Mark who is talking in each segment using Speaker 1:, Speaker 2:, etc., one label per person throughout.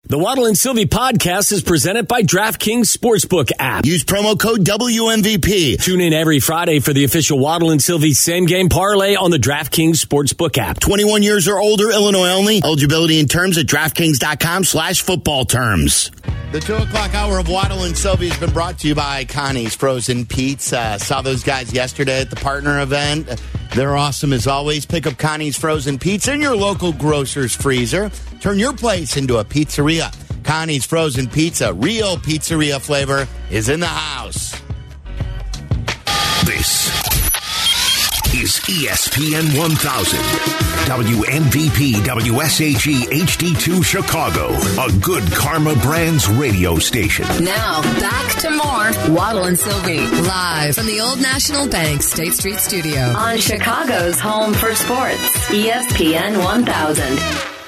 Speaker 1: The Waddle and Sylvie podcast is presented by DraftKings Sportsbook app.
Speaker 2: Use promo code WMVP.
Speaker 1: Tune in every Friday for the official Waddle and Sylvie same game parlay on the DraftKings Sportsbook app.
Speaker 2: 21 years or older, Illinois only. Eligibility and terms at DraftKings.com/football terms. The 2 o'clock hour of Waddle and Sylvie has been brought to you by Connie's Frozen Pizza. Saw those guys yesterday at the partner event. They're awesome as always. Pick up Connie's Frozen Pizza in your local grocer's freezer. Turn your place into a pizzeria. Connie's Frozen Pizza, real pizzeria flavor, is in the house.
Speaker 3: This is ESPN 1000, WMVP, WSHE, HD2 Chicago, a Good Karma Brands radio station.
Speaker 4: Now, back to more Waddle and Sylvie, live from the Old National Bank State Street Studio.
Speaker 5: On Chicago's home for sports, ESPN 1000.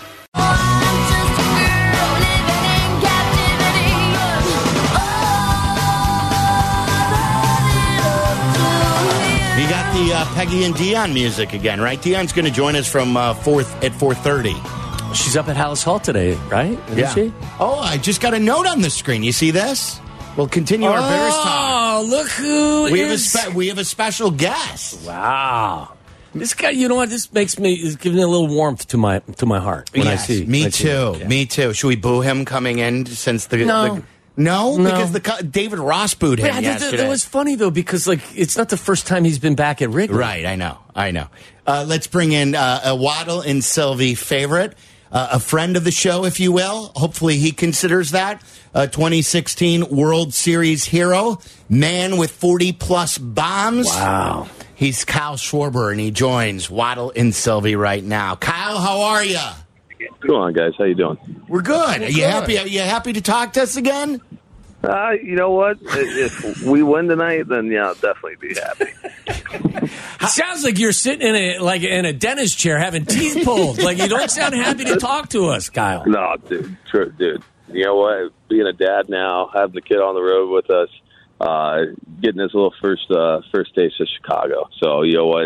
Speaker 2: You got the Peggy and Dion music again, right? Dion's going to join us from 4:30.
Speaker 1: She's up at Hallis Hall today, right? Isn't she?
Speaker 2: Oh, I just got a note on the screen. You see this? We'll continue our Bears talk.
Speaker 1: Oh, look who
Speaker 2: We have a special guest.
Speaker 1: Wow. This guy, you know what? This makes me, is giving me a little warmth to my heart when I see.
Speaker 2: Me too.
Speaker 1: Yeah.
Speaker 2: Me too. Should we boo him coming in since the...
Speaker 1: No.
Speaker 2: No?
Speaker 1: No.
Speaker 2: Because David Ross booed him yesterday.
Speaker 1: That was funny, though, because it's not the first time he's been back at Wrigley.
Speaker 2: Right, I know. Let's bring in a Waddle and Sylvie favorite, a friend of the show, if you will. Hopefully he considers that. 2016 World Series hero, man with 40-plus bombs.
Speaker 1: Wow.
Speaker 2: He's Kyle Schwarber, and he joins Waddle and Sylvie right now. Kyle, how are you?
Speaker 6: Go on, guys. How you doing?
Speaker 2: We're good. Are you happy? Are you happy to talk to us again?
Speaker 6: You know what? If we win tonight, then yeah, I'll definitely be happy.
Speaker 1: Sounds like you're sitting in a dentist chair having teeth pulled. Like you don't sound happy to talk to us, Kyle.
Speaker 6: No, dude. You know what? Being a dad now, having the kid on the road with us, getting his little first taste of Chicago. So you know what?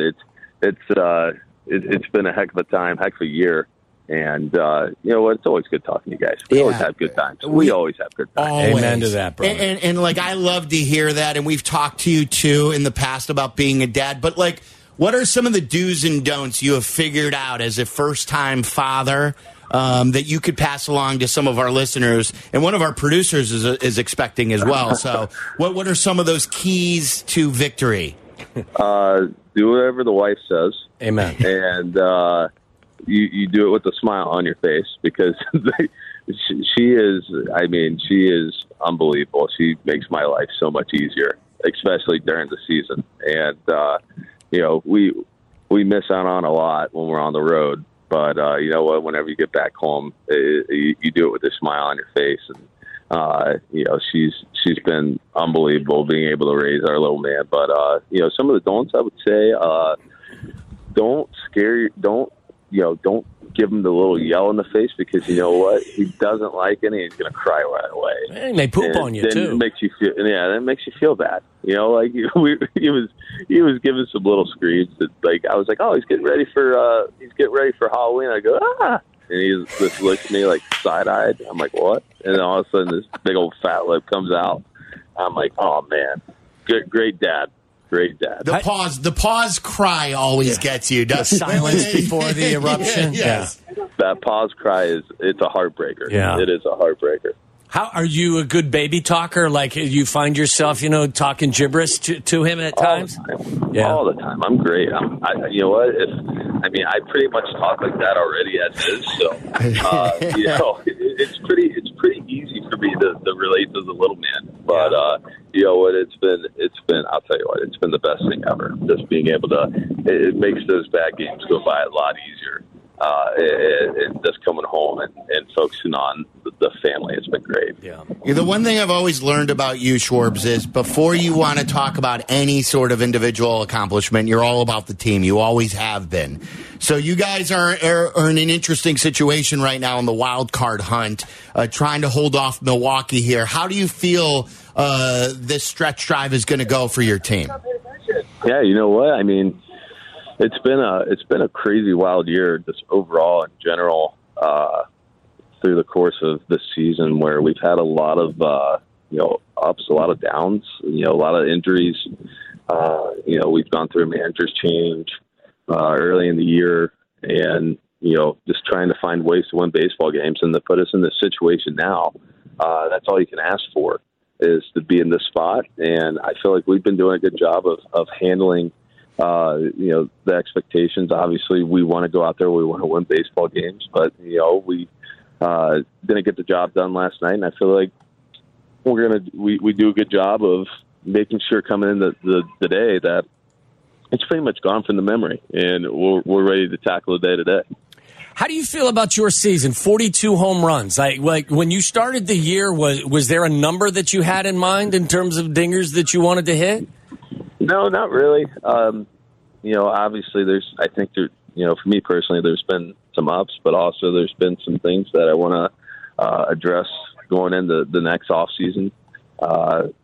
Speaker 6: It's been a heck of a time, heck of a year. And, you know what? It's always good talking to you guys. We always have good times. We always have good times.
Speaker 2: Always.
Speaker 1: Amen to that, bro.
Speaker 2: And I love to hear that. And we've talked to you, too, in the past about being a dad. But, what are some of the do's and don'ts you have figured out as a first-time father that you could pass along to some of our listeners? And one of our producers is expecting as well. So what are some of those keys to victory?
Speaker 6: Do whatever the wife says.
Speaker 1: Amen.
Speaker 6: And, You do it with a smile on your face because she is unbelievable. She makes my life so much easier, especially during the season. And, you know, we miss out on a lot when we're on the road. But, you know what, whenever you get back home, you do it with a smile on your face. And, you know, she's been unbelievable being able to raise our little man. But, you know, some of the don'ts I would say, don't give him the little yell in the face because you know what? He doesn't like it and he's going to cry right away.
Speaker 1: And they poop on you, too.
Speaker 6: That makes you feel bad. You know, like he was giving some little screams that, I was like, oh, he's getting ready for Halloween. I go, ah. And he just looks at me like side-eyed. I'm like, what? And then all of a sudden this big old fat lip comes out. I'm like, oh, man. Great dad. Great dad.
Speaker 2: The pause cry always gets you, doesn't it?
Speaker 1: The silence before the eruption.
Speaker 2: Yes.
Speaker 6: Yeah. That pause cry it's a heartbreaker.
Speaker 1: Yeah.
Speaker 6: It is a heartbreaker.
Speaker 1: How are you a good baby talker? Like you find yourself, talking gibberish to him at times?
Speaker 6: All the time. Yeah. All the time. I'm great. You know what? I pretty much talk like that already as is. So, you know, it's pretty easy for me to relate to the little man. But, you know what? It's been, I'll tell you what, it's been the best thing ever. Just being able to, it makes those bad games go by a lot easier. And just coming home and focusing on the family. It's been great.
Speaker 2: Yeah. The one thing I've always learned about you, Schwarbs, is before you want to talk about any sort of individual accomplishment, you're all about the team. You always have been. So you guys are in an interesting situation right now in the wild card hunt, trying to hold off Milwaukee here. How do you feel this stretch drive is going to go for your team?
Speaker 6: Yeah, you know what? I mean, it's been a crazy wild year just overall in general. through the course of this season where we've had a lot of, ups, a lot of downs, a lot of injuries. We've gone through a manager's change early in the year and, just trying to find ways to win baseball games and to put us in this situation now. That's all you can ask for is to be in this spot. And I feel like we've been doing a good job of handling, the expectations. Obviously, we want to go out there. We want to win baseball games. But, we didn't get the job done last night. And I feel like we do a good job of making sure coming in the day that it's pretty much gone from the memory. And we're ready to tackle the day today.
Speaker 1: How do you feel about your season? 42 home runs. Like when you started the year, was there a number that you had in mind in terms of dingers that you wanted to hit?
Speaker 6: No, not really. Obviously I think there, for me personally, there's been some ups, but also there's been some things that I want to address going into the next off season. I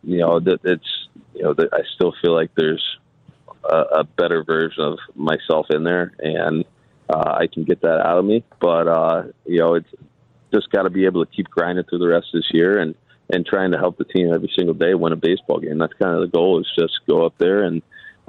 Speaker 6: still feel like there's a better version of myself in there, and I can get that out of me. But, it's just got to be able to keep grinding through the rest of this year and trying to help the team every single day win a baseball game. That's kind of the goal, is just go up there and,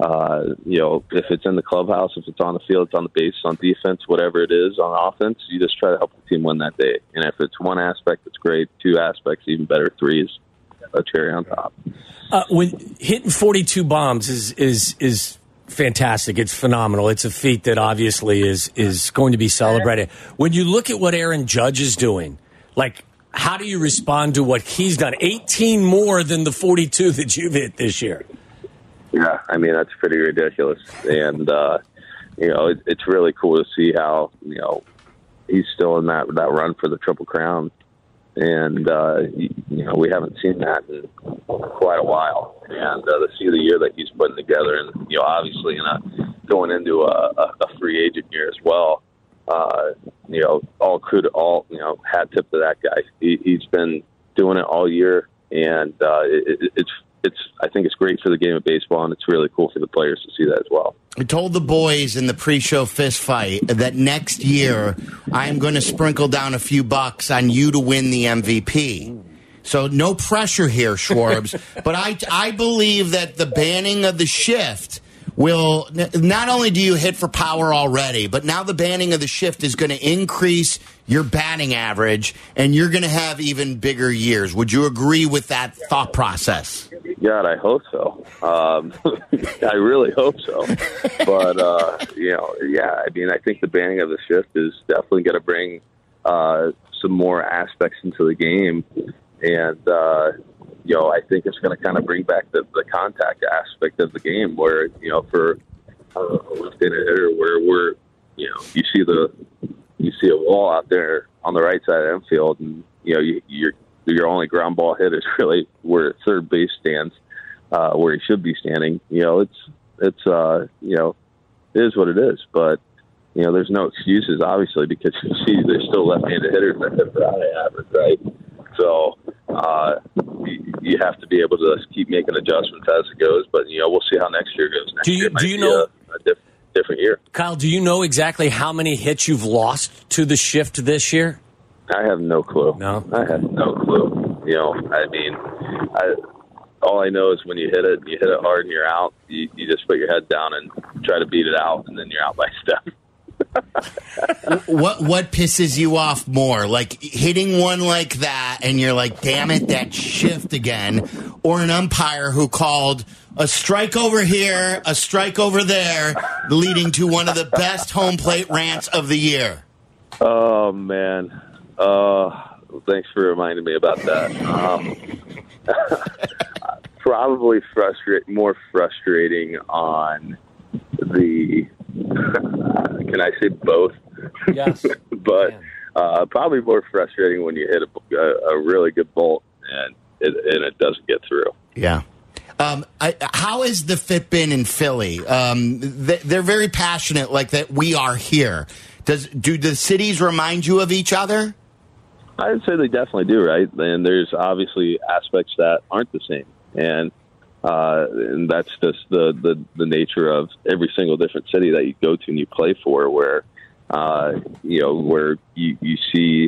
Speaker 6: if it's in the clubhouse, if it's on the field, it's on the base, on defense, whatever it is on offense, you just try to help the team win that day. And if it's one aspect, it's great. Two aspects, even better. Three is a cherry on top.
Speaker 1: When hitting 42 bombs is fantastic. It's phenomenal. It's a feat that obviously is going to be celebrated. When you look at what Aaron Judge is doing, how do you respond to what he's done? 18 more than the 42 that you've hit this year.
Speaker 6: Yeah, I mean, that's pretty ridiculous. And, it's really cool to see how, he's still in that run for the Triple Crown. And, we haven't seen that in quite a while. And to see the year that he's putting together and, obviously going into a free agent year as well, hat tip to that guy. He's been doing it all year. And I think it's great for the game of baseball, and it's really cool for the players to see that as well.
Speaker 2: I told the boys in the pre-show fist fight that next year I'm going to sprinkle down a few bucks on you to win the MVP. So no pressure here, Schwarbs. But I believe that the banning of the shift will, not only do you hit for power already, but now the banning of the shift is going to increase your batting average, and you're going to have even bigger years. Would you agree with that thought process?
Speaker 6: God, I hope so. I really hope so. But, I think the banning of the shift is definitely going to bring some more aspects into the game. And, I think it's going to kind of bring back the contact aspect of the game where, for a left-handed hitter where you see a wall out there on the right side of the infield, and, your only ground ball hit is really where third base stands, where he should be standing. It is what it is. But, there's no excuses, obviously, because you see there's still left-handed hitters that hit for high average, right? So you have to be able to keep making adjustments as it goes. But, we'll see how next year goes. Next year might be a different year. Kyle,
Speaker 1: do you know exactly how many hits you've lost to the shift this year?
Speaker 6: I have no clue.
Speaker 1: No?
Speaker 6: I have no clue. All I know is when you hit it hard and you're out, you just put your head down and try to beat it out, and then you're out by a step.
Speaker 2: What pisses you off more? Like hitting one like that and you're like, damn it, that shift again, or an umpire who called a strike over here, a strike over there, leading to one of the best home plate rants of the year?
Speaker 6: Oh, man. Thanks for reminding me about that. Probably more frustrating on the can I say both?
Speaker 1: Yes.
Speaker 6: But probably more frustrating when you hit a really good bolt and it doesn't get through.
Speaker 2: Yeah. How has the fit been in Philly? They're very passionate like that we are here. Do the cities remind you of each other?
Speaker 6: I would say they definitely do, right? And there's obviously aspects that aren't the same. And that's just the nature of every single different city that you go to and you play for, where where you see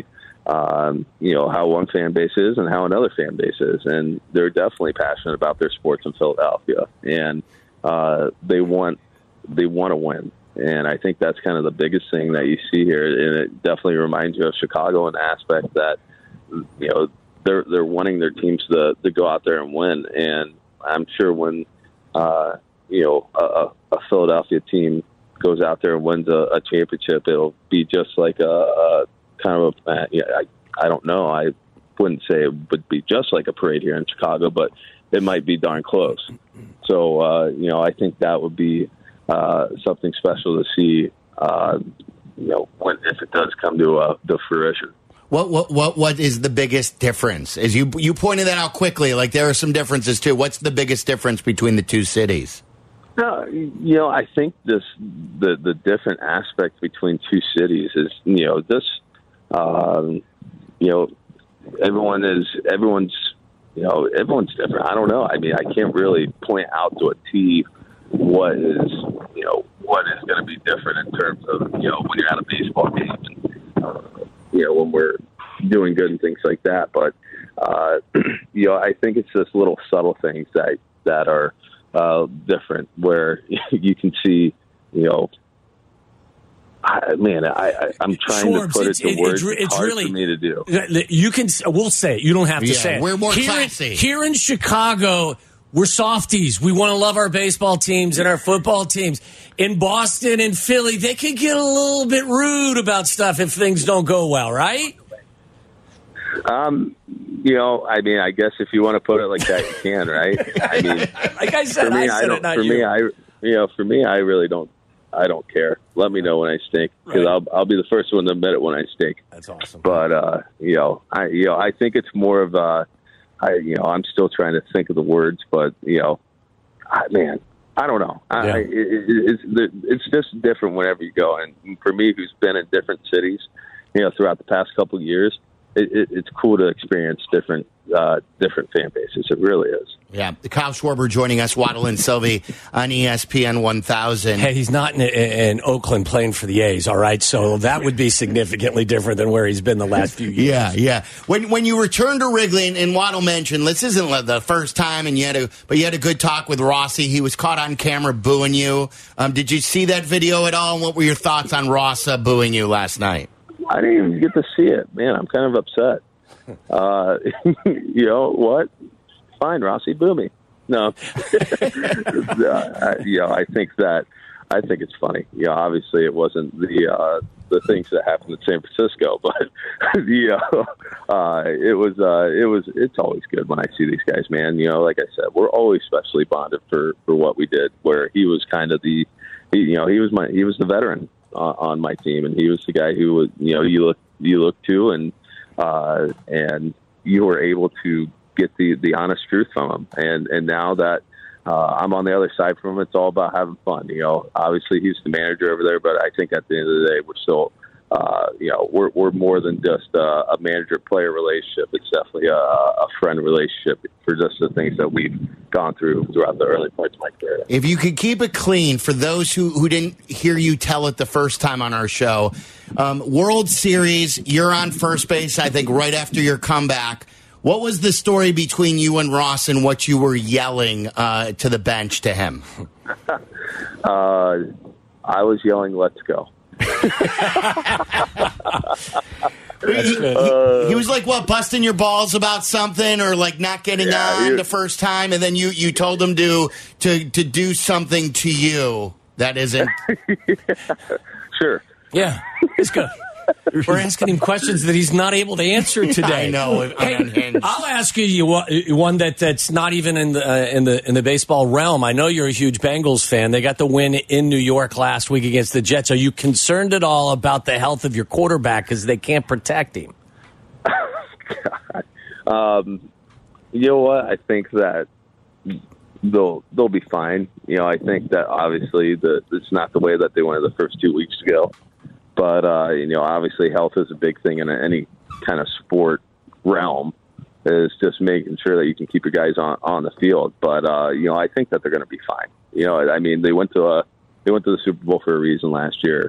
Speaker 6: how one fan base is and how another fan base is. And they're definitely passionate about their sports in Philadelphia. And they want to win. And I think that's kind of the biggest thing that you see here. And it definitely reminds you of Chicago in the aspect that, they're wanting their teams to go out there and win. And I'm sure when, a Philadelphia team goes out there and wins a championship, it'll be just like a kind of I don't know. I wouldn't say it would be just like a parade here in Chicago, but it might be darn close. So, I think that would be something special to see, if it does come to the fruition.
Speaker 2: What is the biggest difference? As you pointed that out quickly, like there are some differences too. What's the biggest difference between the two cities?
Speaker 6: I think the different aspect between two cities is, everyone's different. I don't know. I mean, I can't really point out to a T what is going to be different in terms of, when you're at a baseball game and, when we're doing good and things like that. But, I think it's just little subtle things that are different where you can see, I'm trying to put it to words. It's hard for me to do.
Speaker 1: We'll say it. You don't have to say it.
Speaker 2: We're more classy.
Speaker 1: Here in Chicago, we're softies. We want to love our baseball teams and our football teams. In Boston and Philly, they could get a little bit rude about stuff if things don't go well, right?
Speaker 6: I guess if you want to put it like that, you can, right? I mean,
Speaker 1: like I said,
Speaker 6: for me, I really don't. I don't care. Let me know when I stink, because I'll be the first one to admit it when I stink.
Speaker 1: That's awesome.
Speaker 6: But I think it's more of I'm still trying to think of the words, but I don't know.
Speaker 1: Yeah.
Speaker 6: It's just different whenever you go. And for me, who's been in different cities, throughout the past couple of years, it's cool to experience different fan bases. It really is.
Speaker 2: Yeah. Kyle Schwarber joining us, Waddle and Sylvie on ESPN 1000.
Speaker 1: Hey, he's not in Oakland playing for the A's, all right? So that would be significantly different than where he's been the last few years.
Speaker 2: Yeah. When you returned to Wrigley, and Waddle mentioned, this isn't the first time, and you had a good talk with Rossi. He was caught on camera booing you. Did you see that video at all? And what were your thoughts on Ross booing you last night?
Speaker 6: I didn't even get to see it. Man, I'm kind of upset. What? Fine, Rossi, boo me. No. I think it's funny. Obviously it wasn't the things that happened in San Francisco, but it's always good when I see these guys, man. Like I said, we're always specially bonded for what we did, where he was kind of he was the veteran on my team, and he was the guy who was, you look to, and you were able to get the honest truth from him. And now that I'm on the other side from him, it's all about having fun. Obviously he's the manager over there, but I think at the end of the day, we're still, we're more than just a manager-player relationship. It's definitely a friend relationship for just the things that we've gone through throughout the early points of my career.
Speaker 2: If you could keep it clean, for those who didn't hear you tell it the first time on our show, World Series, you're on first base, I think, right after your comeback. What was the story between you and Ross, and what you were yelling to the bench to him?
Speaker 6: I was yelling, "Let's go."
Speaker 2: He was like, what, busting your balls about something, or like not getting on the first time, and then you told him to do something to you that isn't.
Speaker 6: Sure.
Speaker 1: Yeah, it's good. We're asking him questions that he's not able to answer today.
Speaker 2: I know.
Speaker 1: Hey, I'll ask you one that's not even in the baseball realm. I know you're a huge Bengals fan. They got the win in New York last week against the Jets. Are you concerned at all about the health of your quarterback because they can't protect him?
Speaker 6: God. You know what? I think that they'll be fine. I think that obviously it's not the way that they wanted the first 2 weeks to go. But, obviously health is a big thing in any kind of sport realm, is just making sure that you can keep your guys on the field. But, I think that they're going to be fine. I mean, they went to the Super Bowl for a reason last year.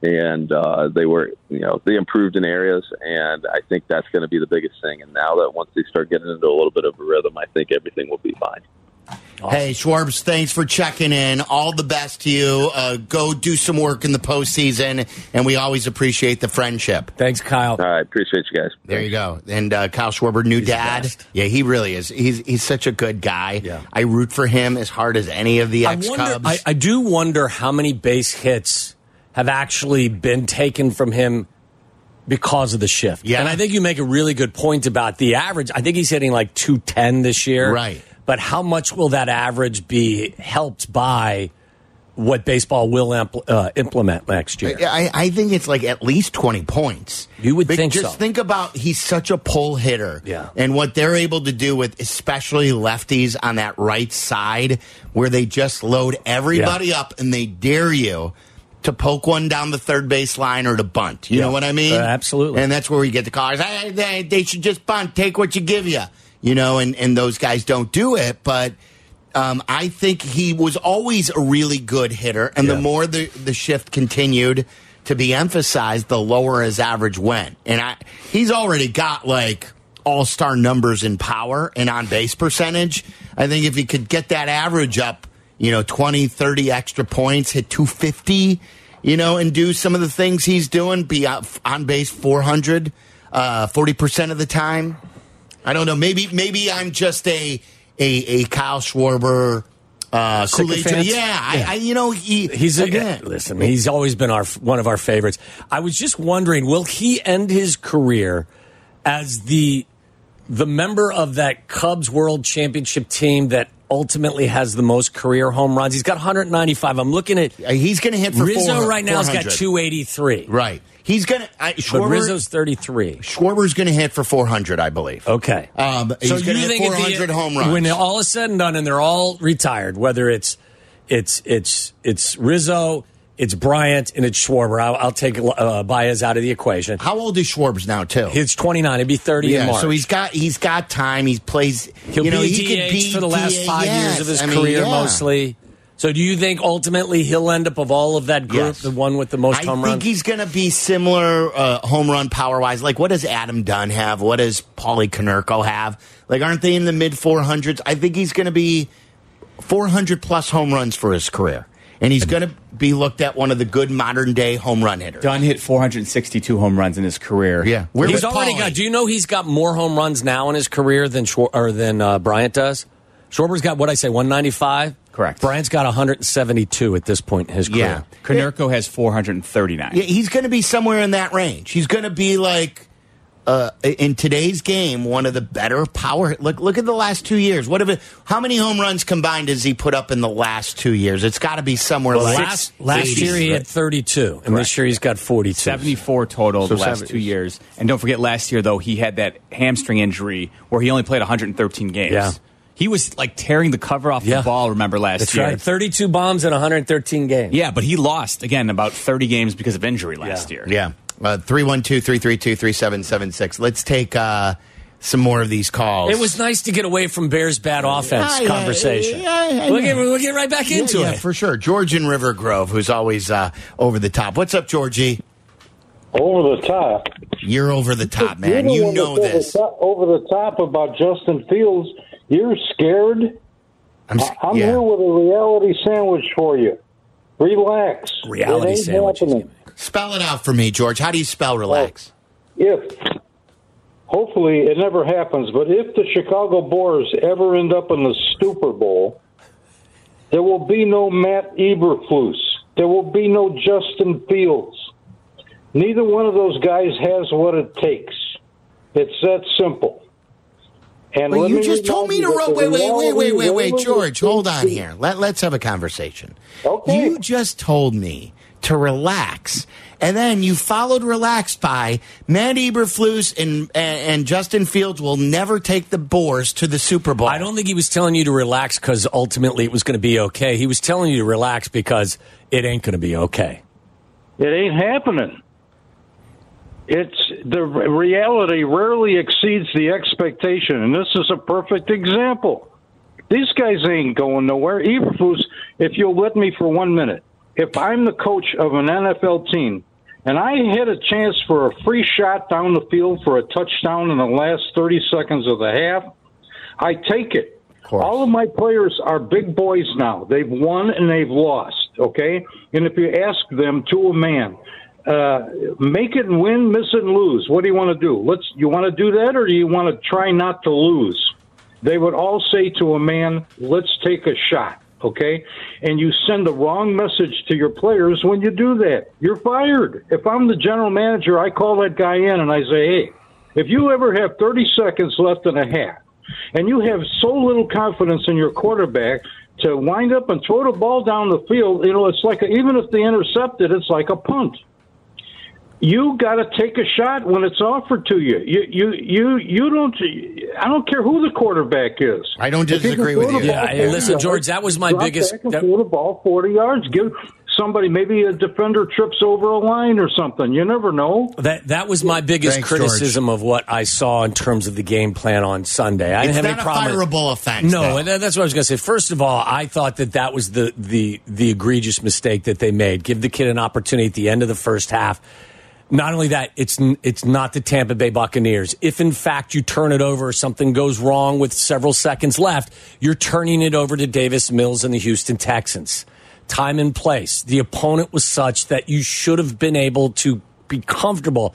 Speaker 6: and they improved in areas, and I think that's going to be the biggest thing. And now that once they start getting into a little bit of a rhythm, I think everything will be fine.
Speaker 2: Awesome. Hey, Schwarbs, thanks for checking in. All the best to you. Go do some work in the postseason, and we always appreciate the friendship.
Speaker 1: Thanks, Kyle.
Speaker 6: All right, appreciate you guys.
Speaker 2: There you go. And Kyle Schwarber, new dad. Yeah, he really is. He's such a good guy.
Speaker 1: Yeah.
Speaker 2: I root for him as hard as any of the ex-Cubs.
Speaker 1: I do wonder how many base hits have actually been taken from him because of the shift.
Speaker 2: Yeah.
Speaker 1: And I think you make a really good point about the average. I think he's hitting like 210 this year.
Speaker 2: Right.
Speaker 1: But how much will that average be helped by what baseball will implement next year?
Speaker 2: I think it's like at least 20 points.
Speaker 1: You would think so.
Speaker 2: Just think about he's such a pull hitter.
Speaker 1: Yeah.
Speaker 2: And what they're able to do with especially lefties on that right side where they just load everybody up and they dare you to poke one down the third base line or to bunt. You know what I mean?
Speaker 1: Absolutely.
Speaker 2: And that's where we get the callers. Hey, they should just bunt. Take what you give you. You know, and those guys don't do it. But I think he was always a really good hitter. And the more the shift continued to be emphasized, the lower his average went. And he's already got, like, all-star numbers in power and on-base percentage. I think if he could get that average up, 20, 30 extra points, hit 250, and do some of the things he's doing, be on base 400, 40% of the time. I don't know. Maybe I'm just a Kyle Schwarber Kool-Aid.
Speaker 1: He's always been one of our favorites. I was just wondering, will he end his career as the member of that Cubs World Championship team that ultimately has the most career home runs? He's got 195. I'm looking at
Speaker 2: he's going to hit for
Speaker 1: Rizzo right now.
Speaker 2: 400.
Speaker 1: He's got 283.
Speaker 2: Right. He's going to.
Speaker 1: But Rizzo's 33.
Speaker 2: Schwarber's going to hit for 400, I believe.
Speaker 1: Okay.
Speaker 2: He's going to hit 400 home runs.
Speaker 1: When all is said and done, and they're all retired, whether it's Rizzo, it's Bryant, and it's Schwarber. I'll take Baez out of the equation.
Speaker 2: How old is Schwarber's now, too?
Speaker 1: He's 29. He'll be 30 in March.
Speaker 2: So he's got time. He plays.
Speaker 1: He'll be DH for the last 5 years of his career, mostly. So do you think ultimately he'll end up, of all of that group, the one with the most home runs?
Speaker 2: I think he's going to be similar home run power-wise. Like, what does Adam Dunn have? What does Paulie Konerko have? Like, aren't they in the mid-400s? I think he's going to be 400-plus home runs for his career. And he's going to be looked at one of the good modern-day home run hitters.
Speaker 7: Dunn hit 462 home runs in his career.
Speaker 2: Yeah.
Speaker 1: He's already got... Do you know he's got more home runs now in his career than Bryant does? Schwarber's got, 195?
Speaker 7: Correct.
Speaker 1: Bryant's got 172 at this point in his career.
Speaker 2: Yeah.
Speaker 7: Konerko has 439.
Speaker 2: Yeah, he's going to be somewhere in that range. He's going to be like, in today's game, one of the better power. Look at the last 2 years. How many home runs combined does he put up in the last 2 years? It's got to be somewhere
Speaker 1: last year he had 32, and this year he's got 42.
Speaker 7: 74 total the last 2 years. And don't forget, last year, though, he had that hamstring injury where he only played 113 games.
Speaker 1: Yeah.
Speaker 7: He was like tearing the cover off the ball, remember, last year.
Speaker 1: That's right. 32 bombs in 113 games.
Speaker 7: Yeah, but he lost, again, about 30 games because of injury last year.
Speaker 2: Yeah. 312-332-3776. Let's take some more of these calls.
Speaker 1: It was nice to get away from Bears' bad offense conversation. We'll get right back into it.
Speaker 2: Yeah, for sure. George in River Grove, who's always over the top. What's up, Georgie?
Speaker 8: Over the top.
Speaker 2: You're over the top, man. You know this.
Speaker 8: Over the top about Justin Fields. You're scared? I'm here with a reality sandwich for you. Relax.
Speaker 2: Reality sandwich. Spell it out for me, George. How do you spell relax?
Speaker 8: Hopefully it never happens, but if the Chicago Bears ever end up in the Super Bowl, there will be no Matt Eberflus. There will be no Justin Fields. Neither one of those guys has what it takes. It's that simple. And
Speaker 2: you just told me to wait, George, hold on here. Let's have a conversation.
Speaker 8: Okay.
Speaker 2: You just told me to relax, and then you followed relax by Matt Eberflus and Justin Fields will never take the Boars to the Super Bowl.
Speaker 1: I don't think he was telling you to relax because ultimately it was going to be okay. He was telling you to relax because it ain't going to be okay.
Speaker 8: It ain't happening. It's the reality rarely exceeds the expectation, and this is a perfect example. These guys ain't going nowhere. Eberflus, if you'll let me for 1 minute, if I'm the coach of an NFL team and I had a chance for a free shot down the field for a touchdown in the last 30 seconds of the half, I take it. All of my players are big boys now. They've won and they've lost, okay? And if you ask them to a man, make it and win, miss it and lose. What do you want to do? You want to do that, or do you want to try not to lose? They would all say to a man, let's take a shot, okay? And you send the wrong message to your players when you do that. You're fired. If I'm the general manager, I call that guy in and I say, hey, if you ever have 30 seconds left in a half, and you have so little confidence in your quarterback to wind up and throw the ball down the field, it's like even if they intercept it, it's like a punt. You got to take a shot when it's offered to you. You don't. I don't care who the quarterback is.
Speaker 2: I don't disagree with you.
Speaker 1: Yeah, listen, George, that was my biggest.
Speaker 8: Throw the ball 40 yards. Give somebody, maybe a defender trips over a line or something. You never know.
Speaker 1: That was my biggest criticism of what I saw in terms of the game plan on Sunday. I didn't have any problem.
Speaker 2: It's not a fireable offense.
Speaker 1: No, and that's what I was going to say. First of all, I thought that was the egregious mistake that they made. Give the kid an opportunity at the end of the first half. Not only that, it's not the Tampa Bay Buccaneers. If, in fact, you turn it over or something goes wrong with several seconds left, you're turning it over to Davis Mills and the Houston Texans. Time and place. The opponent was such that you should have been able to be comfortable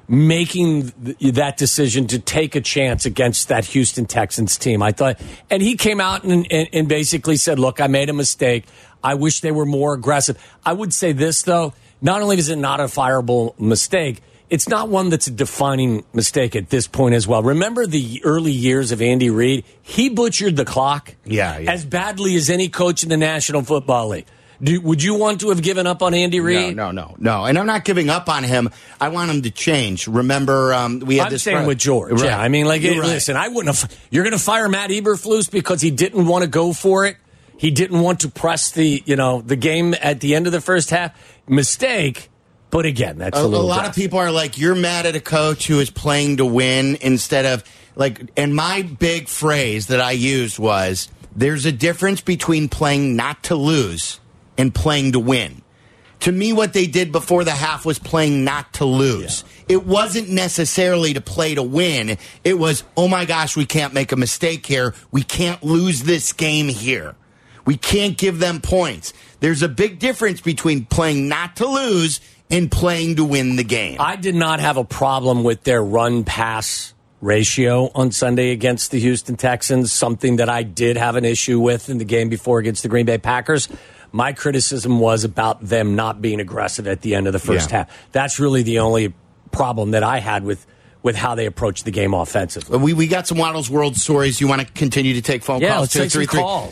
Speaker 1: making that decision to take a chance against that Houston Texans team. I thought, and he came out and basically said, look, I made a mistake. I wish they were more aggressive. I would say this, though. Not only is it not a fireable mistake, it's not one that's a defining mistake at this point as well. Remember the early years of Andy Reid? He butchered the clock as badly as any coach in the National Football League. Would you want to have given up on Andy Reid?
Speaker 2: No. And I'm not giving up on him. I want him to change. Remember, we had this.
Speaker 1: I'm saying with George.
Speaker 2: Right.
Speaker 1: Yeah, I mean, listen, I wouldn't have. You're going to fire Matt Eberflus because he didn't want to go for it. He didn't want to press the game at the end of the first half. Mistake, but again, that's a
Speaker 2: lot of people are like, you're mad at a coach who is playing to win instead of and my big phrase that I used was, there's a difference between playing not to lose and playing to win. To me, what they did before the half was playing not to lose. Yeah. It wasn't necessarily to play to win. It was, oh my gosh, we can't make a mistake here. We can't lose this game here. We can't give them points. There's a big difference between playing not to lose and playing to win the game.
Speaker 1: I did not have a problem with their run-pass ratio on Sunday against the Houston Texans, something that I did have an issue with in the game before against the Green Bay Packers. My criticism was about them not being aggressive at the end of the first half. That's really the only problem that I had with how they approach the game offensively.
Speaker 2: We got some Waddle's World stories. You want to continue to take phone calls?
Speaker 1: Let's take some calls.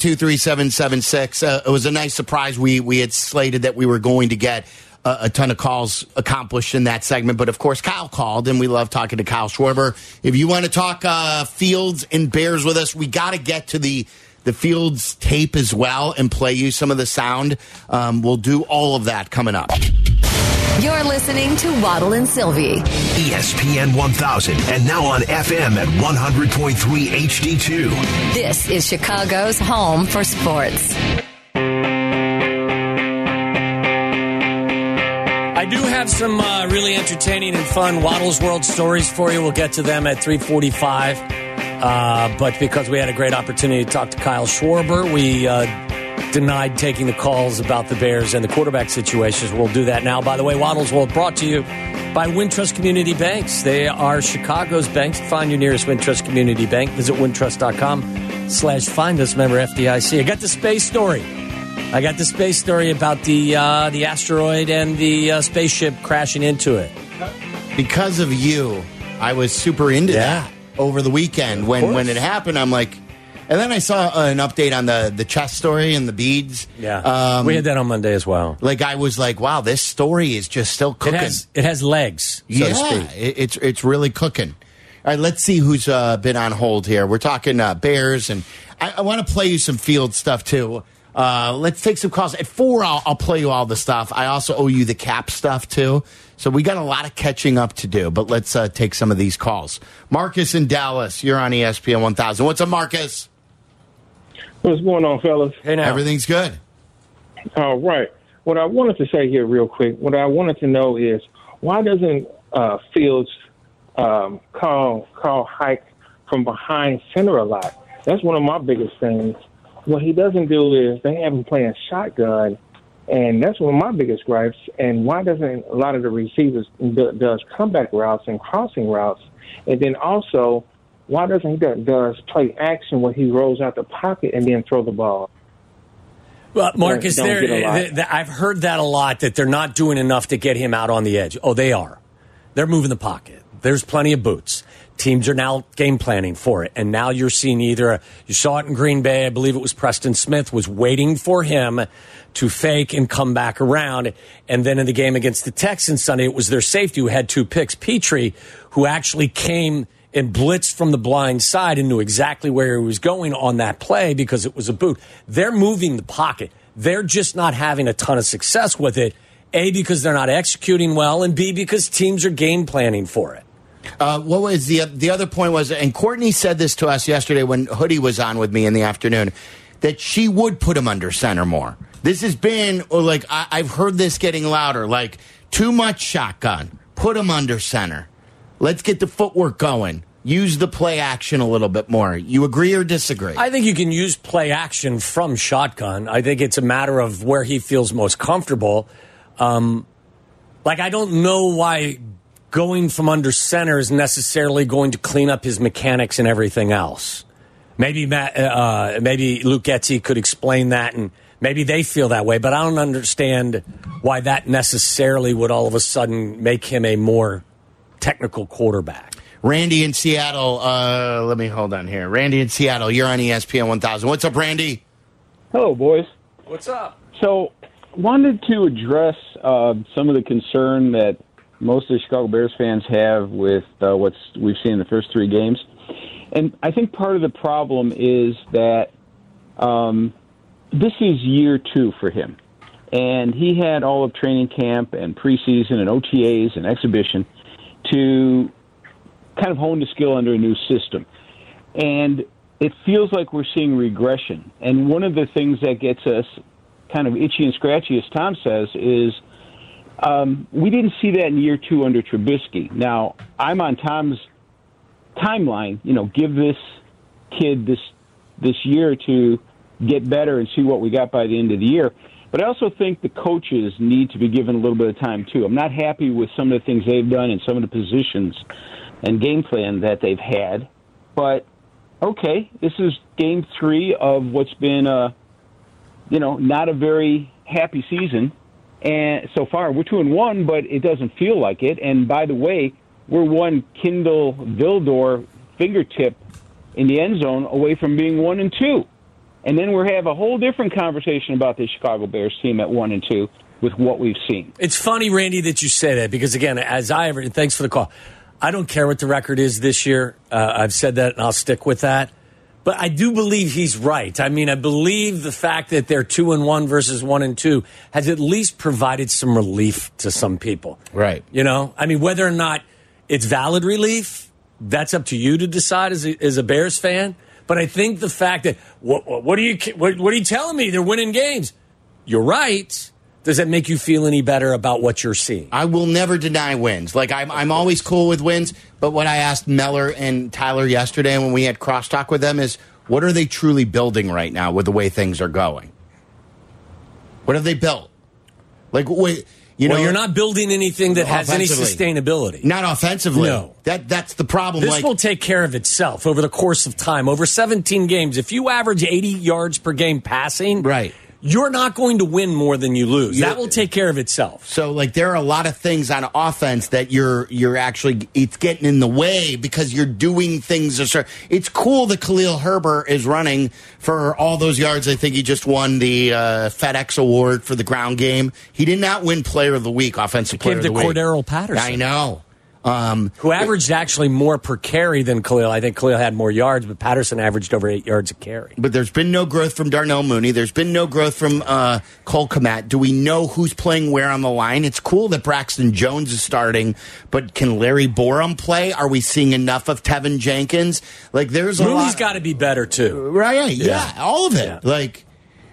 Speaker 2: 332-3776. It was a nice surprise. We had slated that we were going to get a ton of calls accomplished in that segment. But, of course, Kyle called, and we love talking to Kyle Schwarber. If you want to talk Fields and Bears with us, we got to get to the Fields tape as well and play you some of the sound. We'll do all of that coming up.
Speaker 4: You're listening to Waddle and Sylvie.
Speaker 3: ESPN 1000 and now on FM at 100.3 HD2.
Speaker 4: This is Chicago's home for sports.
Speaker 1: I do have some really entertaining and fun Waddle's World stories for you. We'll get to them at 3:45. But because we had a great opportunity to talk to Kyle Schwarber, we denied taking the calls about the Bears and the quarterback situations. We'll do that now. By the way, Waddle's World brought to you by Wintrust Community Banks. They are Chicago's banks. Find your nearest Wintrust Community Bank. Visit wintrust.com/find us, member FDIC. I got the space story. About the asteroid and the spaceship crashing into it.
Speaker 2: Because of you, I was super into that over the weekend. When it happened, I'm like... And then I saw an update on the chest story and the beads.
Speaker 1: Yeah, we had that on Monday as well.
Speaker 2: I was like, wow, this story is just still cooking.
Speaker 1: It has legs, so to speak.
Speaker 2: It's really cooking. All right, let's see who's been on hold here. We're talking Bears, and I want to play you some field stuff, too. Let's take some calls. At 4, I'll play you all the stuff. I also owe you the cap stuff, too. So we got a lot of catching up to do, but let's take some of these calls. Marcus in Dallas, you're on ESPN 1000. What's up, Marcus?
Speaker 9: What's going on, fellas?
Speaker 1: Hey, now.
Speaker 2: Everything's good.
Speaker 9: All right. what I wanted to say here real quick, what I wanted to know is why doesn't Fields call hike from behind center a lot? That's one of my biggest things. What he doesn't do is they have him playing shotgun, and that's one of my biggest gripes. And why doesn't a lot of the receivers does comeback routes and crossing routes? And then also, why doesn't he does play action where he rolls out the pocket and then throw the ball?
Speaker 1: Well, Marcus, I've heard that a lot, that they're not doing enough to get him out on the edge. Oh, they are. They're moving the pocket. There's plenty of boots. Teams are now game planning for it. And now you're seeing you saw it in Green Bay, I believe it was Preston Smith, was waiting for him to fake and come back around. And then in the game against the Texans Sunday, it was their safety who had 2 picks, Petrie, who actually came and blitzed from the blind side and knew exactly where he was going on that play because it was a boot. They're moving the pocket. They're just not having a ton of success with it, A, because they're not executing well, and B, because teams are game planning for it.
Speaker 2: What was the other point was, and Courtney said this to us yesterday when Hoodie was on with me in the afternoon, that she would put him under center more. This has been, like, I've heard this getting louder, like, too much shotgun. Put him under center. Let's get the footwork going. Use the play action a little bit more. You agree or disagree?
Speaker 1: I think you can use play action from shotgun. I think it's a matter of where he feels most comfortable. I don't know why going from under center is necessarily going to clean up his mechanics and everything else. Maybe Luke Getsy could explain that, and maybe they feel that way, but I don't understand why that necessarily would all of a sudden make him a more technical quarterback.
Speaker 2: Randy in Seattle, let me hold on here. Randy in Seattle, you're on ESPN 1000. What's up, Randy?
Speaker 10: Hello, boys.
Speaker 1: What's up?
Speaker 10: So, wanted to address some of the concern that most of the Chicago Bears fans have with what we've seen in the first 3 games. And I think part of the problem is that this is year 2 for him. And he had all of training camp and preseason and OTAs and exhibition to kind of hone the skill under a new system. And it feels like we're seeing regression. And one of the things that gets us kind of itchy and scratchy, as Tom says, is we didn't see that in year 2 under Trubisky. Now, I'm on Tom's timeline, give this kid this year to get better and see what we got by the end of the year. But I also think the coaches need to be given a little bit of time, too. I'm not happy with some of the things they've done and some of the positions and game plan that they've had. But, okay, this is game 3 of what's been, not a very happy season. And so far, we're 2-1, but it doesn't feel like it. And by the way, we're one Kindle Vildor fingertip in the end zone away from being 1-2. And then we'll have a whole different conversation about the Chicago Bears team at 1-2 with what we've seen.
Speaker 1: It's funny, Randy, that you say that because, again, thanks for the call. I don't care what the record is this year. I've said that, and I'll stick with that. But I do believe he's right. I mean, I believe the fact that they're 2-1 versus 1-2 has at least provided some relief to some people.
Speaker 2: Right.
Speaker 1: Whether or not it's valid relief, that's up to you to decide as a Bears fan. But I think the fact that what are you telling me? They're winning games. You're right. Does that make you feel any better about what you're seeing?
Speaker 2: I will never deny wins. Like I'm always cool with wins. But what I asked Meller and Tyler yesterday when we had crosstalk with them is, what are they truly building right now with the way things are going? What have they built?
Speaker 1: You're not building anything that has any sustainability.
Speaker 2: Not offensively.
Speaker 1: No.
Speaker 2: That's the problem.
Speaker 1: This will take care of itself over the course of time. Over 17 games, if you average 80 yards per game passing,
Speaker 2: right,
Speaker 1: you're not going to win more than you lose. That will take care of itself.
Speaker 2: So, there are a lot of things on offense that you're actually, it's getting in the way because you're doing things. It's cool that Khalil Herbert is running for all those yards. I think he just won the FedEx Award for the ground game. He did not win Player of the Week, Offensive Player of the Week.
Speaker 1: Give to Cordero Patterson.
Speaker 2: I know.
Speaker 1: Who averaged actually more per carry than Khalil. I think Khalil had more yards, but Patterson averaged over 8 yards a carry.
Speaker 2: But there's been no growth from Darnell Mooney. There's been no growth from Cole Kmet. Do we know who's playing where on the line? It's cool that Braxton Jones is starting, but can Larry Borum play? Are we seeing enough of Tevin Jenkins? There's a lot.
Speaker 1: Mooney's got to be better, too.
Speaker 2: Right, yeah, all of it.
Speaker 1: Yeah.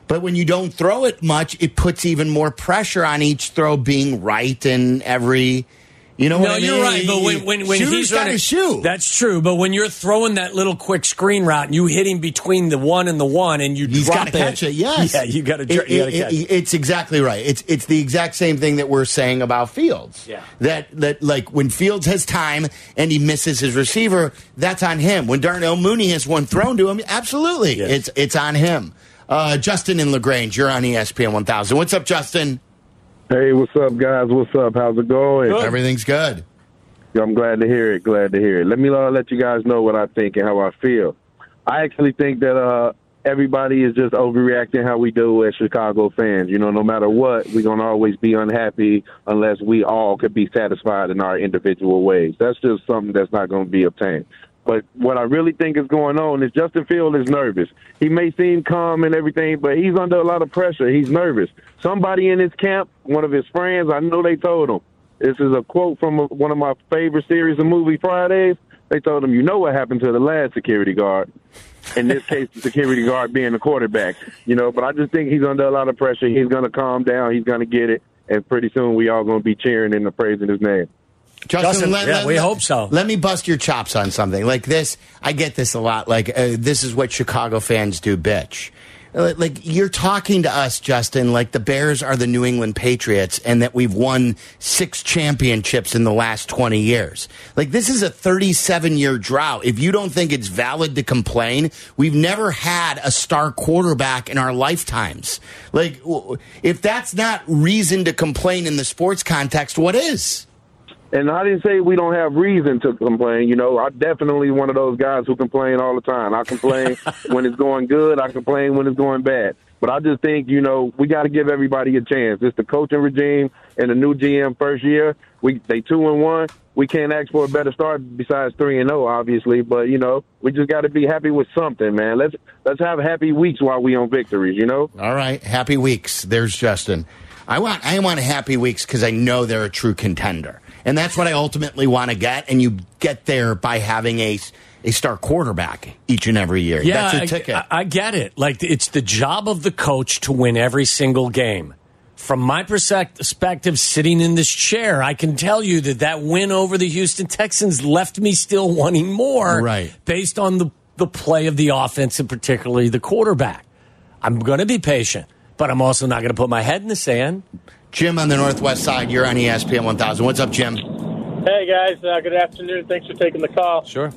Speaker 2: But when you don't throw it much, it puts even more pressure on each throw being right and every. You know what I mean?
Speaker 1: No, you're right. But when he's
Speaker 2: got to shoot.
Speaker 1: That's true. But when you're throwing that little quick screen route and you hit him between the 1 and the 1 and
Speaker 2: he's
Speaker 1: drop
Speaker 2: got to catch it. Yes,
Speaker 1: yeah, you got to catch it.
Speaker 2: It's exactly right. It's the exact same thing that we're saying about Fields.
Speaker 1: Yeah.
Speaker 2: That like when Fields has time and he misses his receiver, that's on him. When Darnell Mooney has one thrown to him, absolutely, yes. It's on him. Justin in LaGrange, you're on ESPN 1000. What's up, Justin?
Speaker 11: Hey, what's up, guys? What's up? How's it going?
Speaker 2: Good. Everything's good.
Speaker 11: I'm glad to hear it. Glad to hear it. Let me let you guys know what I think and how I feel. I actually think that everybody is just overreacting how we do as Chicago fans. You know, no matter what, we're going to always be unhappy unless we all could be satisfied in our individual ways. That's just something that's not going to be obtained. But what I really think is going on is Justin Fields is nervous. He may seem calm and everything, but he's under a lot of pressure. He's nervous. Somebody in his camp, one of his friends, I know they told him. This is a quote from one of my favorite series of movie Fridays. They told him, you know what happened to the last security guard. In this case, the security guard being the quarterback. You know, but I just think he's under a lot of pressure. He's going to calm down. He's going to get it. And pretty soon we all going to be cheering and praising his name.
Speaker 2: Justin,
Speaker 1: we hope so.
Speaker 2: Let me bust your chops on something like this. I get this a lot. Like this is what Chicago fans do, bitch. Like you're talking to us, Justin, like the Bears are the New England Patriots and that we've won 6 championships in the last 20 years. Like this is a 37-year drought. If you don't think it's valid to complain, we've never had a star quarterback in our lifetimes. Like if that's not reason to complain in the sports context, what is?
Speaker 11: And I didn't say we don't have reason to complain. You know, I'm definitely one of those guys who complain all the time. I complain when it's going good. I complain when it's going bad. But I just think, you know, we got to give everybody a chance. It's the coaching regime and the new GM first year. They 2-1. We can't ask for a better start besides 3-0, obviously. But, you know, we just got to be happy with something, man. Let's have happy weeks while we on victories, you know?
Speaker 2: All right, happy weeks. There's Justin. I want happy weeks because I know they're a true contender. And that's what I ultimately want to get. And you get there by having a star quarterback each and every year.
Speaker 1: Yeah,
Speaker 2: that's a ticket.
Speaker 1: I get it. Like, it's the job of the coach to win every single game. From my perspective, sitting in this chair, I can tell you that win over the Houston Texans left me still wanting more.
Speaker 2: Right.
Speaker 1: Based on the play of the offense and particularly the quarterback. I'm going to be patient, but I'm also not going to put my head in the sand.
Speaker 2: Jim on the Northwest Side, you're on ESPN 1000. What's up, Jim?
Speaker 12: Hey, guys. Good afternoon. Thanks for taking the call.
Speaker 1: Sure.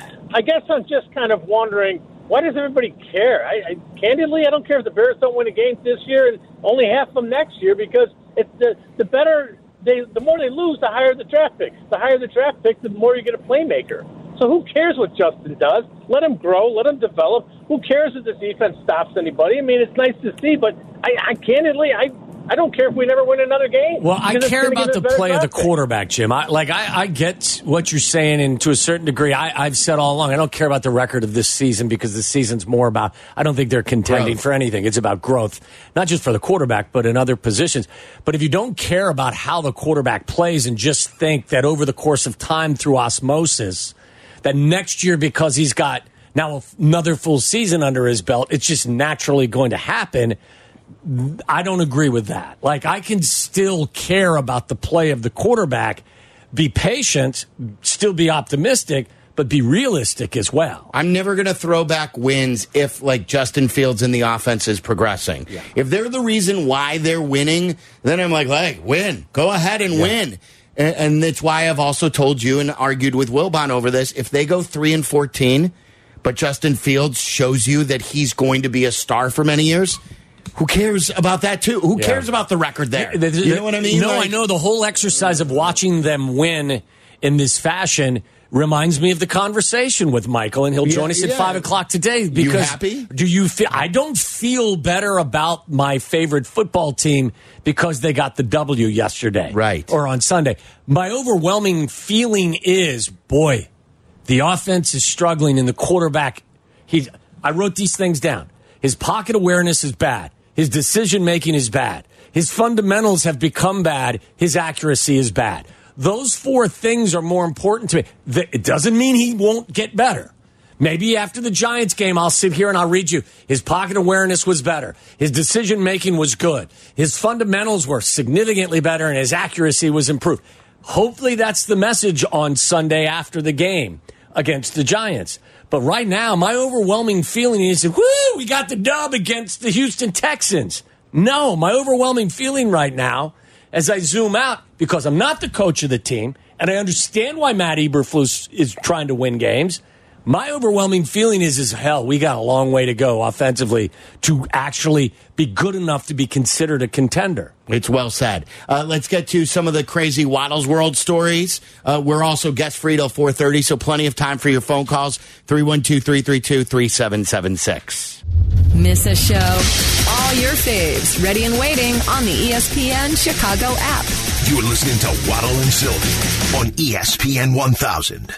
Speaker 12: I guess I'm just kind of wondering, why does everybody care? Candidly, I don't care if the Bears don't win a game this year and only half of them next year, because it's the more they lose, the higher the draft pick. The higher the draft pick, the more you get a playmaker. So who cares what Justin does? Let him grow. Let him develop. Who cares if the defense stops anybody? I mean, it's nice to see, but I don't care if we never win another game.
Speaker 1: Well, I care about the play of the quarterback, Jim. I get what you're saying, and to a certain degree, I've said all along, I don't care about the record of this season because the season's more about, I don't think they're contending for anything. It's about growth, not just for the quarterback, but in other positions. But if you don't care about how the quarterback plays and just think that over the course of time through osmosis, that next year, because he's got now another full season under his belt, it's just naturally going to happen. I don't agree with that. Like, I can still care about the play of the quarterback, be patient, still be optimistic, but be realistic as well.
Speaker 2: I'm never going to throw back wins if, like, Justin Fields in the offense is progressing. Yeah. If they're the reason why they're winning, then I'm like, hey, win. Go ahead and win. And that's why I've also told you and argued with Wilbon over this. If they go 3-14, but Justin Fields shows you that he's going to be a star for many years, who cares about that, too? Who cares about the record there? You know what I mean?
Speaker 1: No, I know the whole exercise of watching them win in this fashion reminds me of the conversation with Michael, and he'll join us at 5 o'clock today. Because
Speaker 2: you happy?
Speaker 1: Do you feel? I don't feel better about my favorite football team because they got the W yesterday.
Speaker 2: Right.
Speaker 1: Or on Sunday. My overwhelming feeling is, boy, the offense is struggling, and the quarterback, I wrote these things down. His pocket awareness is bad. His decision-making is bad. His fundamentals have become bad. His accuracy is bad. Those 4 things are more important to me. It doesn't mean he won't get better, Maybe after the Giants game, I'll sit here and I'll read you. His pocket awareness was better. His decision-making was good. His fundamentals were significantly better, and his accuracy was improved. Hopefully that's the message on Sunday after the game against the Giants. But right now, my overwhelming feeling is, woo, we got the dub against the Houston Texans. No, my overwhelming feeling right now, as I zoom out, because I'm not the coach of the team, and I understand why Matt Eberflus is trying to win games, my overwhelming feeling is hell, we got a long way to go offensively to actually be good enough to be considered a contender.
Speaker 2: It's well said. Let's get to some of the crazy Waddles World stories. We're also guest-free till 4:30, so plenty of time for your phone calls. 312-332-3776.
Speaker 4: Miss a show? All your faves ready and waiting on the ESPN Chicago app.
Speaker 3: You're listening to Waddle and Sylvie on ESPN 1000.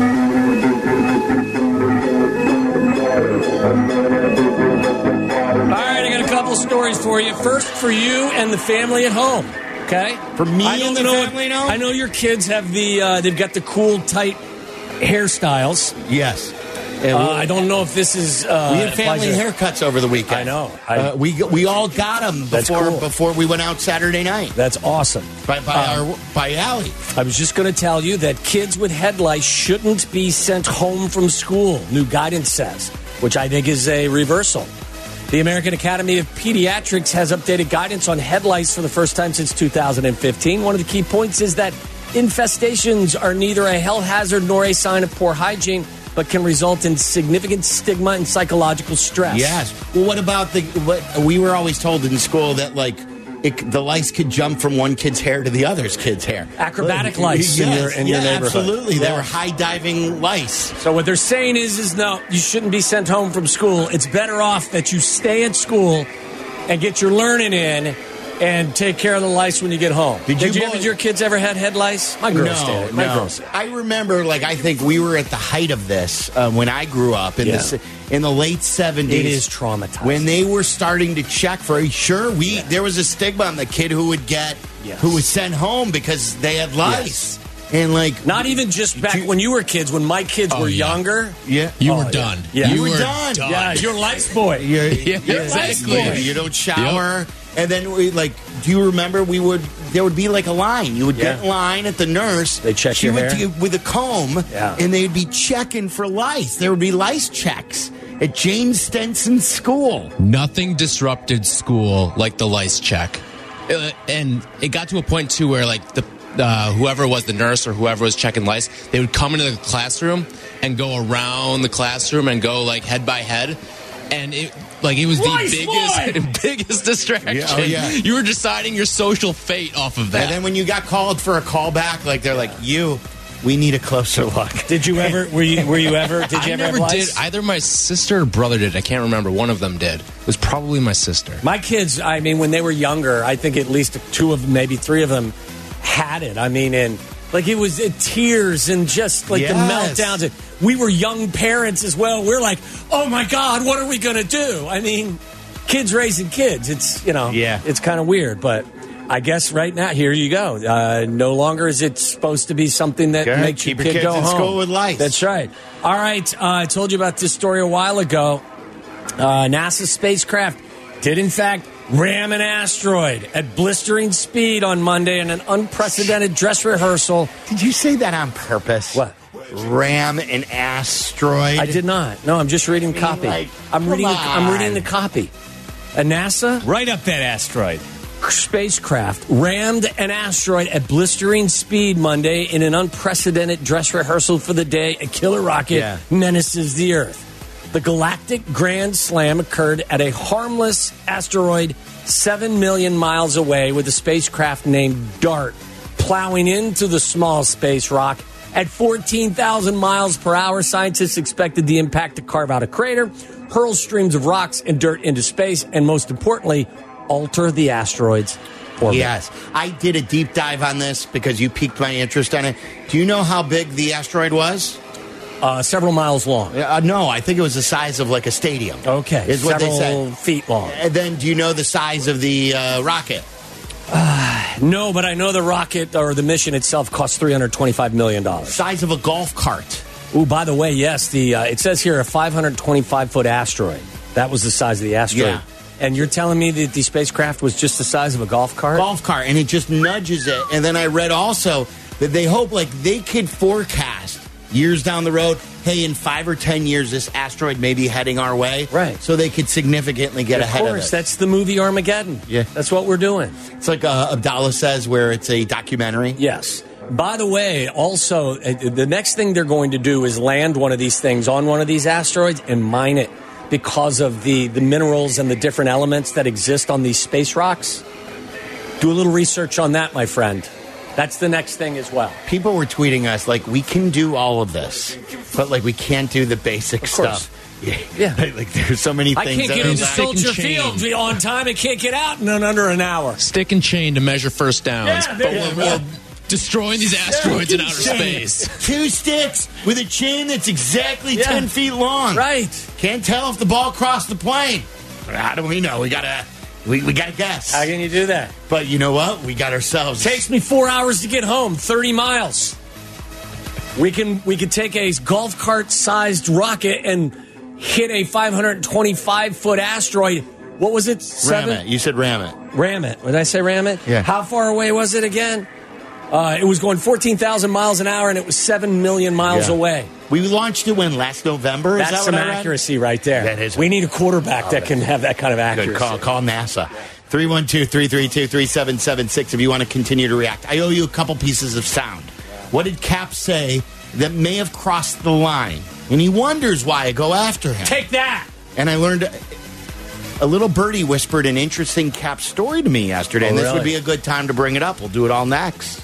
Speaker 1: All right, I got a couple stories for you. First, for you and the family at home. Okay,
Speaker 2: for me and the family at home.
Speaker 1: I know your kids have they've got the cool, tight hairstyles.
Speaker 2: Yes.
Speaker 1: I don't know if this is.
Speaker 2: We had family haircuts over the weekend.
Speaker 1: I know.
Speaker 2: We all got them before we went out Saturday night.
Speaker 1: That's awesome.
Speaker 2: By Allie.
Speaker 1: I was just going to tell you that kids with head lice shouldn't be sent home from school. New guidance says, which I think is a reversal. The American Academy of Pediatrics has updated guidance on head lice for the first time since 2015. One of the key points is that infestations are neither a health hazard nor a sign of poor hygiene, but can result in significant stigma and psychological stress.
Speaker 2: Yes. Well, what about what we were always told in school that, like, the lice could jump from one kid's hair to the other's kid's hair.
Speaker 1: Acrobatic lice in your neighborhood.
Speaker 2: Absolutely. They were high-diving lice.
Speaker 1: So what they're saying is no, you shouldn't be sent home from school. It's better off that you stay at school and get your learning in and take care of the lice when you get home. Did your kids ever had head lice? My girls did. My girls did.
Speaker 2: I remember, I think we were at the height of this when I grew up in the late 70s.
Speaker 1: It is traumatizing.
Speaker 2: When they were starting to check for, there was a stigma on the kid who would who was sent home because they had lice. Yes. And
Speaker 1: not even just back when you were kids, when my kids were younger.
Speaker 2: Yeah.
Speaker 13: You were done.
Speaker 1: Yeah.
Speaker 2: You were done.
Speaker 1: Yeah, you're lice boy.
Speaker 2: You're lice boy. You don't shower. Yep. And then do you remember there would be a line. You would get in line at the nurse.
Speaker 1: They check your hair
Speaker 2: with a comb, and they'd be checking for lice. There would be lice checks at James Stenson School.
Speaker 13: Nothing disrupted school like the lice check. And it got to a point, too, where, whoever was the nurse or whoever was checking lice, they would come into the classroom and go around the classroom and go, head by head. And it was the biggest distraction.
Speaker 2: Yeah.
Speaker 13: You were deciding your social fate off of that.
Speaker 2: And then when you got called for a callback, they're we need a closer look.
Speaker 1: Did you ever? Were you ever? Did you ever?
Speaker 13: I never did. Either my sister or brother did. I can't remember. One of them did. It was probably my sister.
Speaker 1: My kids. I mean, when they were younger, I think at least 2 of them, maybe 3 of them, had it. I mean, and it was tears and just the meltdowns. We were young parents as well. We're like, oh my God, what are we going to do? I mean, kids raising kids. It's it's kind of weird, but I guess right now, here you go. No longer is it supposed to be something that makes your kid go home.
Speaker 2: School with lice.
Speaker 1: That's right. All right, I told you about this story a while ago. NASA spacecraft did, in fact, ram an asteroid at blistering speed on Monday in an unprecedented dress rehearsal.
Speaker 2: Did you say that on purpose?
Speaker 1: What?
Speaker 2: Ram an asteroid?
Speaker 1: I did not. No, I'm just reading copy. I'm reading the copy. A NASA?
Speaker 14: Right up that asteroid.
Speaker 1: Spacecraft rammed an asteroid at blistering speed Monday in an unprecedented dress rehearsal for the day a killer rocket menaces the Earth. The galactic Grand Slam occurred at a harmless asteroid 7 million miles away, with a spacecraft named DART plowing into the small space rock at 14,000 miles per hour. Scientists expected the impact to carve out a crater, hurl streams of rocks and dirt into space, and most importantly, alter the asteroid's orbit.
Speaker 2: Yes. I did a deep dive on this because you piqued my interest on it. Do you know how big the asteroid was?
Speaker 1: Several miles long.
Speaker 2: No, I think it was the size of a stadium.
Speaker 1: Okay.
Speaker 2: Is what they said.
Speaker 1: Several feet long.
Speaker 2: And then do you know the size of the rocket?
Speaker 1: No, but I know the rocket or the mission itself cost $325 million.
Speaker 2: Size of a golf cart.
Speaker 1: Ooh, by the way, yes, it says here a 525-foot asteroid. That was the size of the asteroid.
Speaker 2: Yeah.
Speaker 1: And you're telling me that the spacecraft was just the size of a golf cart?
Speaker 2: Golf cart, and it just nudges it. And then I read also that they hope they could forecast years down the road, hey, in 5 or 10 years, this asteroid may be heading our way.
Speaker 1: Right.
Speaker 2: So they could significantly get ahead of it.
Speaker 1: Of course, that's the movie Armageddon.
Speaker 2: Yeah.
Speaker 1: That's what we're doing.
Speaker 2: It's like Abdallah says, where it's a documentary.
Speaker 1: Yes. By the way, also, the next thing they're going to do is land one of these things on one of these asteroids and mine it because of the minerals and the different elements that exist on these space rocks. Do a little research on that, my friend. That's the next thing as well.
Speaker 2: People were tweeting us, we can do all of this, but, we can't do the basic stuff.
Speaker 1: Yeah.
Speaker 2: There's so many things.
Speaker 1: I can't get into Soldier Field on time and can't get out in under an hour.
Speaker 13: Stick and chain to measure first downs.
Speaker 1: Yeah,
Speaker 13: but we're destroying these asteroids in outer space.
Speaker 2: 2 sticks with a chain that's exactly 10 feet long.
Speaker 1: Right.
Speaker 2: Can't tell if the ball crossed the plane. How do we know? We gotta guess.
Speaker 1: How can you do that?
Speaker 2: But you know what? We got ourselves.
Speaker 1: Takes me 4 hours to get home, 30 miles. We can take a golf cart sized rocket and hit a 525-foot asteroid. What was it?
Speaker 2: Ram it. You said ram it.
Speaker 1: Ram it. Did I say ram it?
Speaker 2: Yeah.
Speaker 1: How far away was it again? It was going 14,000 miles an hour, and it was 7 million miles away.
Speaker 2: We launched it last November?
Speaker 1: That's some accuracy right there.
Speaker 2: That is.
Speaker 1: We need a quarterback that can have that kind of accuracy.
Speaker 2: Good call. Call NASA. 312-332-3776 if you want to continue to react. I owe you a couple pieces of sound. What did Cap say that may have crossed the line? And he wonders why I go after him.
Speaker 1: Take that!
Speaker 2: And I learned a little birdie whispered an interesting Cap story to me yesterday, and this would be a good time to bring it up. We'll do it all next.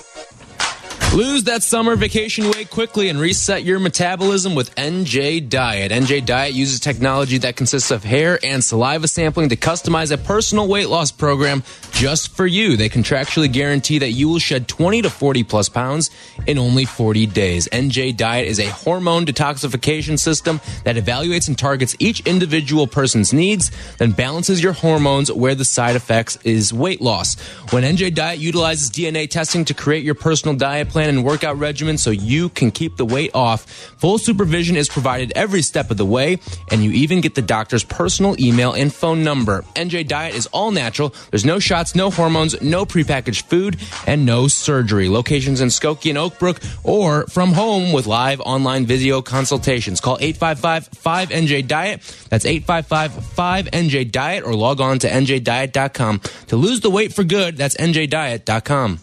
Speaker 13: Lose that summer vacation weight quickly and reset your metabolism with NJ Diet. NJ Diet uses technology that consists of hair and saliva sampling to customize a personal weight loss program just for you. They contractually guarantee that you will shed 20 to 40 plus pounds in only 40 days. NJ Diet is a hormone detoxification system that evaluates and targets each individual person's needs, then balances your hormones where the side effects is weight loss. When NJ Diet utilizes DNA testing to create your personal diet plan and workout regimen so you can keep the weight off, full supervision is provided every step of the way, and you even get the doctor's personal email and phone number. NJ Diet is all natural. There's no shots, no hormones, no prepackaged food, and no surgery. Locations in Skokie and Oak Brook or from home with live online video consultations. Call 855-5NJ-DIET. That's 855-5NJ-DIET or log on to NJDiet.com. To lose the weight for good, that's NJDiet.com.